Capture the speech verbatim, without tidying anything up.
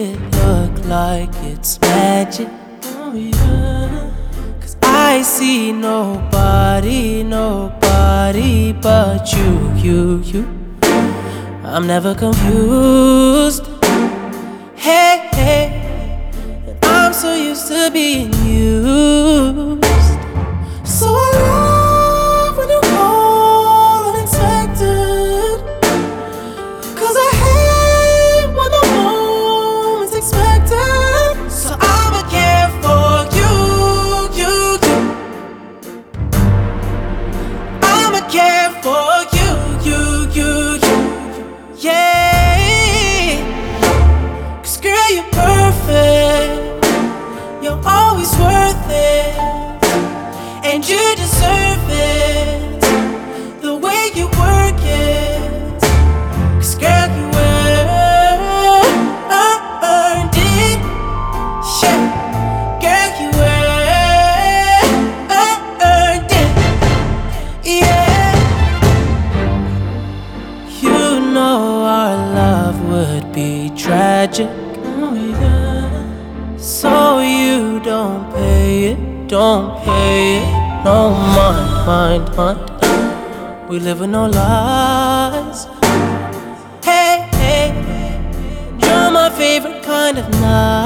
it look like it's magic? Oh yeah. 'Cause I see nobody, nobody but you, you, you. I'm never confused. Hey, hey, and I'm so used to being used. So I love when you call unexpected, 'cause I hate when the moment's expected. So I'ma care for you, you, you. I'ma care for you, you, you, you. Yeah, 'cause girl, you're perfect. You're always worth it, and you deserve it, the way you work it. 'Cause girl, you earned it. Yeah, girl, you earned it. Yeah, you know our love would be tragic. Oh yeah. So you don't pay it, don't pay it, no mind, mind, mind. We live with no lies. Hey, hey, you're my favorite kind of night.